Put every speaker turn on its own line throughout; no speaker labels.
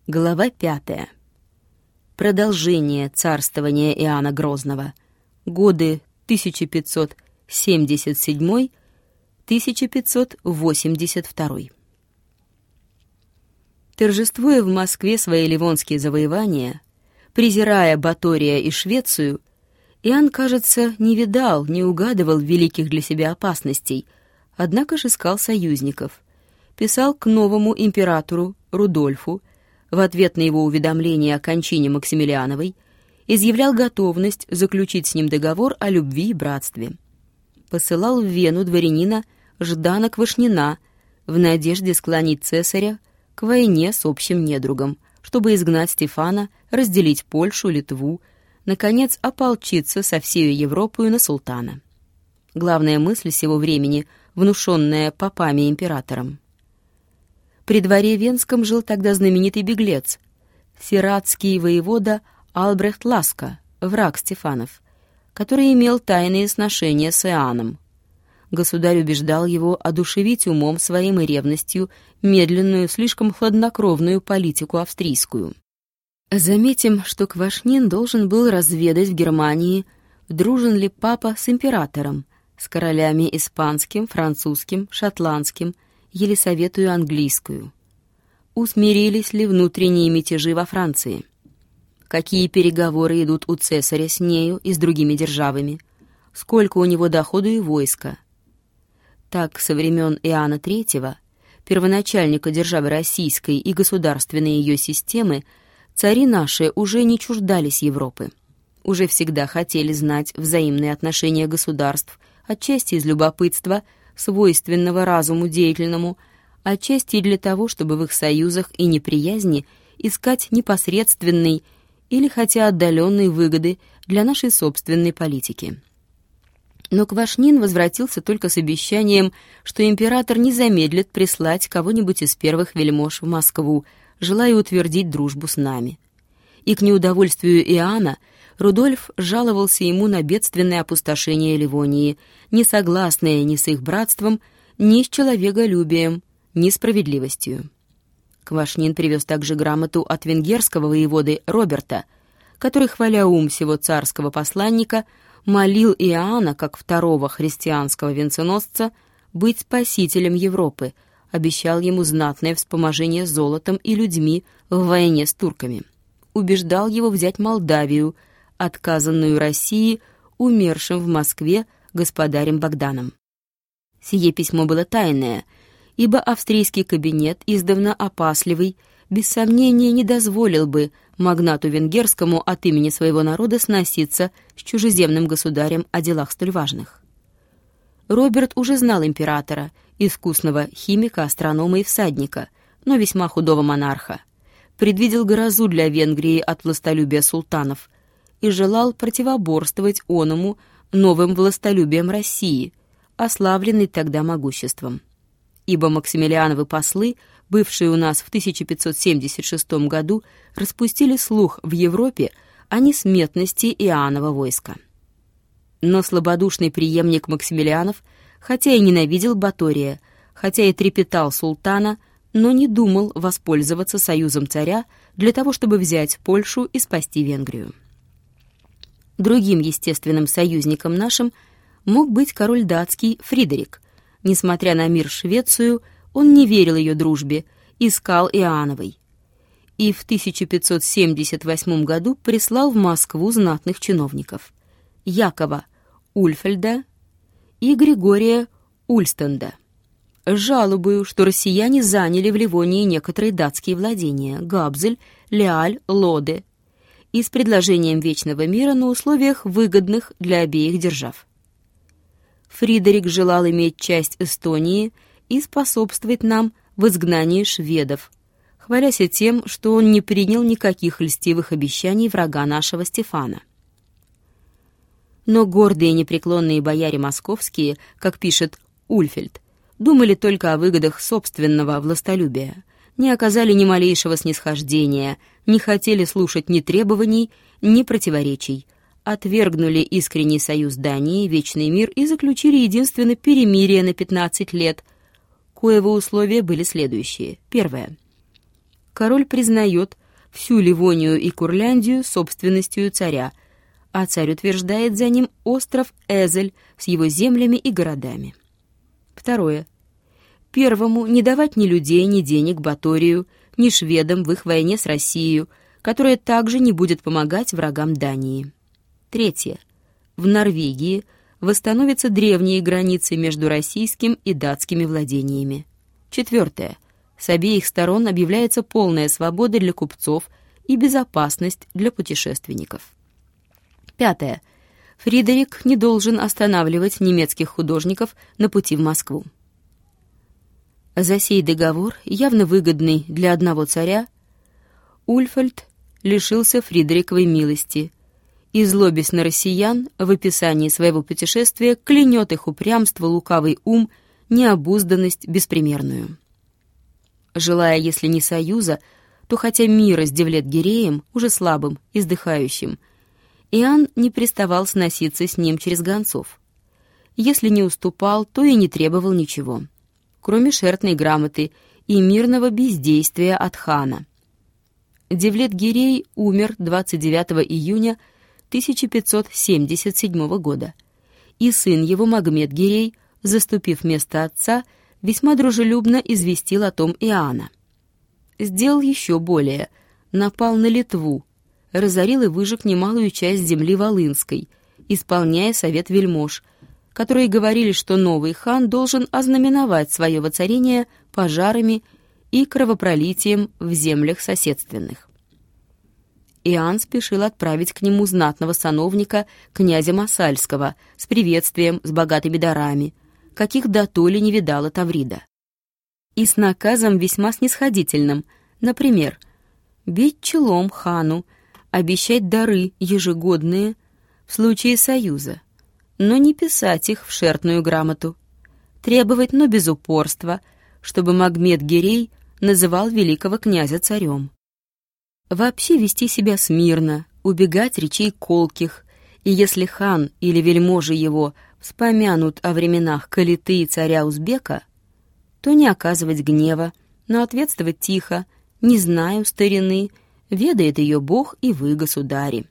Глава 5. Продолжение царствования Иоанна Грозного. Годы 1577-1582. Торжествуя в Москве свои ливонские завоевания, презирая Батория и Швецию, Иоанн, кажется, не видал, не угадывал великих для себя опасностей, однако же искал союзников. Писал к новому императору Рудольфу в ответ на его уведомление о кончине Максимилиановой, изъявлял готовность заключить с ним договор о любви и братстве. Посылал в Вену дворянина Ждана Квашнина в надежде склонить цесаря к войне с общим недругом, чтобы изгнать Стефана, разделить Польшу, Литву, наконец ополчиться со всею Европою на султана. Главная мысль сего времени, внушенная попами и императором. При дворе Венском жил тогда знаменитый беглец, сиратский воевода Албрехт Ласка, враг Стефанов, который имел тайные сношения с Иоанном. Государь убеждал его одушевить умом своим и ревностью медленную, слишком хладнокровную политику австрийскую. Заметим, что Квашнин должен был разведать в Германии, дружен ли папа с императором, с королями испанским, французским, шотландским, Елисаветую английскую. Усмирились ли внутренние мятежи во Франции? Какие переговоры идут у цесаря с нею и с другими державами? Сколько у него доходу и войска? Так, со времен Иоанна III, первоначальника державы российской и государственной ее системы, цари наши уже не чуждались Европы. Уже всегда хотели знать взаимные отношения государств, отчасти из любопытства, свойственного разуму деятельному, отчасти и для того, чтобы в их союзах и неприязни искать непосредственной или хотя отдаленной выгоды для нашей собственной политики. Но Квашнин возвратился только с обещанием, что император не замедлит прислать кого-нибудь из первых вельмож в Москву, желая утвердить дружбу с нами. И к неудовольствию Иоанна Рудольф жаловался ему на бедственное опустошение Ливонии, не согласное ни с их братством, ни с человеколюбием, ни справедливостью. Квашнин привез также грамоту от венгерского воеводы Роберта, который, хваля ум сего царского посланника, молил Иоанна, как второго христианского венценосца, быть спасителем Европы, обещал ему знатное вспоможение золотом и людьми в войне с турками. Убеждал его взять Молдавию, отказанную России умершим в Москве господарем Богданом. Сие письмо было тайное, ибо австрийский кабинет, издавна опасливый, без сомнения не дозволил бы магнату венгерскому от имени своего народа сноситься с чужеземным государем о делах столь важных. Роберт уже знал императора, искусного химика, астронома и всадника, но весьма худого монарха, предвидел грозу для Венгрии от властолюбия султанов и желал противоборствовать оному новым властолюбием России, ославленной тогда могуществом. Ибо Максимилиановы послы, бывшие у нас в 1576 году, распустили слух в Европе о несметности Иоаннова войска. Но слабодушный преемник Максимилианов, хотя и ненавидел Батория, хотя и трепетал султана, но не думал воспользоваться союзом царя для того, чтобы взять Польшу и спасти Венгрию. Другим естественным союзником нашим мог быть король датский Фридерик. Несмотря на мир с Швецию, он не верил ее дружбе, искал Иоанновой. И в 1578 году прислал в Москву знатных чиновников — Якова Ульфельда и Григория Ульстенда, с жалобою, что россияне заняли в Ливонии некоторые датские владения — Габзель, Леаль, Лоде, и с предложением вечного мира на условиях, выгодных для обеих держав. Фридерик желал иметь часть Эстонии и способствовать нам в изгнании шведов, хвалясь тем, что он не принял никаких льстивых обещаний врага нашего Стефана. Но гордые и непреклонные бояре московские, как пишет Ульфельд, думали только о выгодах собственного властолюбия, не оказали ни малейшего снисхождения, не хотели слушать ни требований, ни противоречий, отвергнули искренний союз Дании, вечный мир и заключили единственно перемирие на 15 лет, коего условия были следующие. Первое. король признает всю Ливонию и Курляндию собственностью царя, а царь утверждает за ним остров Эзель с его землями и городами. Второе. Первому не давать ни людей, ни денег Баторию, ни шведам в их войне с Россией, которая также не будет помогать врагам Дании. Третье. В Норвегии восстановятся древние границы между российским и датскими владениями. Четвертое. С обеих сторон объявляется полная свобода для купцов и безопасность для путешественников. Пятое. Фридерик не должен останавливать немецких художников на пути в Москву. За сей договор, явно выгодный для одного царя, Ульфальд лишился Фридериковой милости и, злобясь на россиян, в описании своего путешествия клянет их упрямство, лукавый ум, необузданность беспримерную. Желая, если не союза, то хотя мира с Девлет-Гиреем, уже слабым, издыхающим, Иоанн не приставал сноситься с ним через гонцов. Если не уступал, то и не требовал ничего, кроме шертной грамоты и мирного бездействия от хана. Девлет-Гирей умер 29 июня 1577 года, и сын его Магмед-Гирей, заступив место отца, весьма дружелюбно известил о том Иоанна. Сделал еще более, напал на Литву, разорил и выжег немалую часть земли Волынской, исполняя совет вельмож, которые говорили, что новый хан должен ознаменовать свое воцарение пожарами и кровопролитием в землях соседственных. Иоанн спешил отправить к нему знатного сановника, князя Масальского, с приветствием, с богатыми дарами, каких дотоле не видала Таврида. И с наказом весьма снисходительным, например, бить челом хану, обещать дары ежегодные в случае союза, но не писать их в шертную грамоту, требовать, но без упорства, чтобы Магмед-Гирей называл великого князя царем. Вообще вести себя смирно, убегать речей колких, и если хан или вельможи его вспомянут о временах Калиты и царя Узбека, то не оказывать гнева, но ответствовать тихо: «Не знаю старины, ведает ее Бог и вы, государи».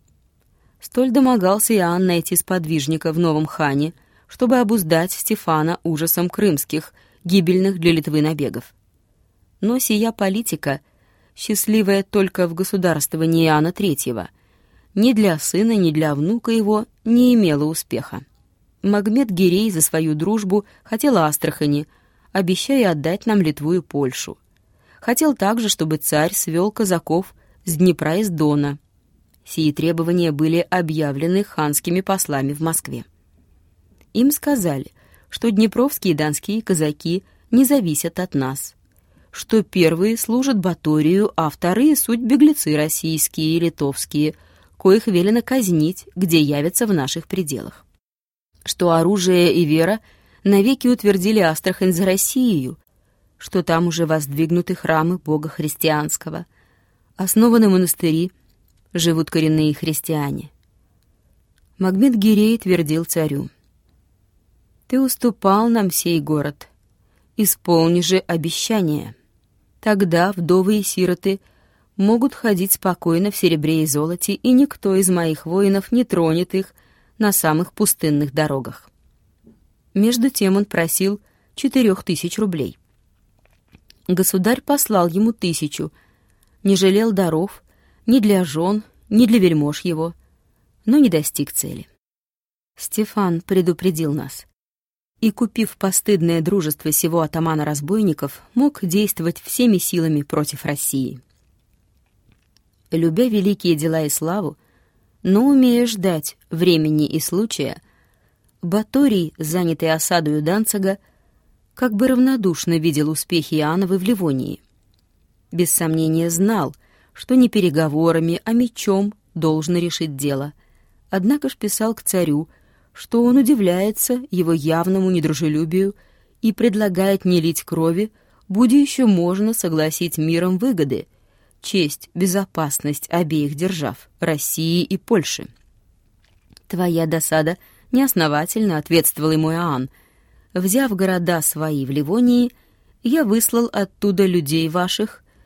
Столь домогался Иоанн найти сподвижника в новом хане, чтобы обуздать Стефана ужасом крымских, гибельных для Литвы набегов. Но сия политика, счастливая только в государствовании Иоанна III, ни для сына, ни для внука его не имела успеха. Магмед-Гирей за свою дружбу хотел Астрахани, обещая отдать нам Литву и Польшу. Хотел также, чтобы царь свел казаков с Днепра и с Дона. Сии требования были объявлены ханскими послами в Москве. Им сказали, что днепровские и донские казаки не зависят от нас, что первые служат Баторию, а вторые — суть беглецы российские и литовские, коих велено казнить, где явятся в наших пределах, что оружие и вера навеки утвердили Астрахань за Россию, что там уже воздвигнуты храмы Бога христианского, основаны монастыри, живут коренные христиане. Магмед-Гирей твердил царю: «Ты уступал нам сей город, исполни же обещание. Тогда вдовы и сироты могут ходить спокойно в серебре и золоте, и никто из моих воинов не тронет их на самых пустынных дорогах». Между тем он просил 4000 рублей. Государь послал ему 1000, не жалел даров ни для жен, ни для вельмож его, но не достиг цели. Стефан предупредил нас, и, купив постыдное дружество сего атамана разбойников, мог действовать всеми силами против России. Любя великие дела и славу, но умея ждать времени и случая, Баторий, занятый осадою Данцига, как бы равнодушно видел успехи Иоанновы в Ливонии. Без сомнения знал, что не переговорами, а мечом должно решить дело, однако ж писал к царю, что он удивляется его явному недружелюбию и предлагает не лить крови, будь еще можно согласить миром выгоды, честь, безопасность обеих держав, России и Польши. «Твоя досада неосновательно», — ответствовал ему Иоанн. «Взяв города свои в Ливонии, я выслал оттуда людей ваших,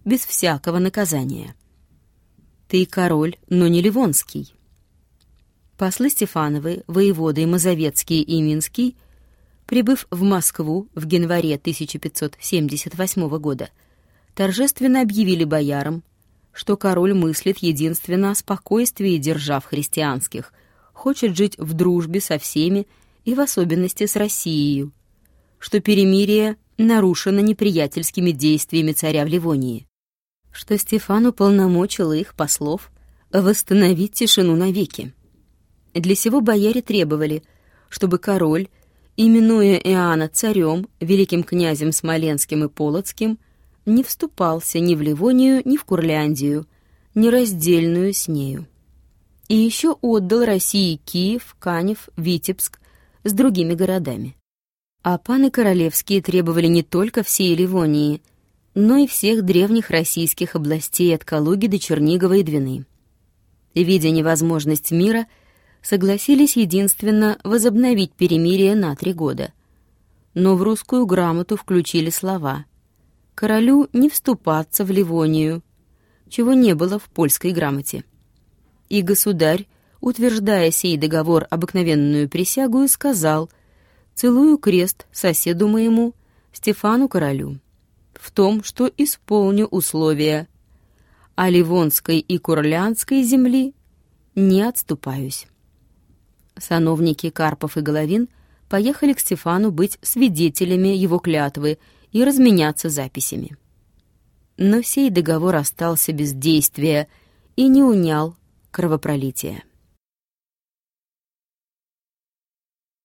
без всякого наказания. Ты король, но не Ливонский. Послы Стефановы, воеводы Мазовецкий и Минский, прибыв в Москву в январе 1578 года, торжественно объявили боярам, что король мыслит единственно о спокойствии держав христианских, хочет жить в дружбе со всеми и в особенности с Россией, что перемирие нарушено неприятельскими действиями царя в Ливонии, что Стефан уполномочил их, послов, восстановить тишину навеки. Для сего бояре требовали, чтобы король, именуя Иоанна царем, великим князем Смоленским и Полоцким, не вступался ни в Ливонию, ни в Курляндию, ни раздельную с нею. И еще отдал России Киев, Канев, Витебск с другими городами. А паны королевские требовали не только всей Ливонии, но и всех древних российских областей от Калуги до Чернигова и Двины. Видя невозможность мира, согласились единственно возобновить перемирие на 3 года. Но в русскую грамоту включили слова «королю не вступаться в Ливонию», чего не было в польской грамоте. И государь, утверждая сей договор обыкновенную присягу, сказал: «Целую крест соседу моему, Стефану королю, в том, что исполню условия, а Ливонской и Курляндской земли не отступаюсь». Сановники Карпов и Головин поехали к Стефану быть свидетелями его клятвы и разменяться записями. Но сей договор остался без действия и не унял кровопролития.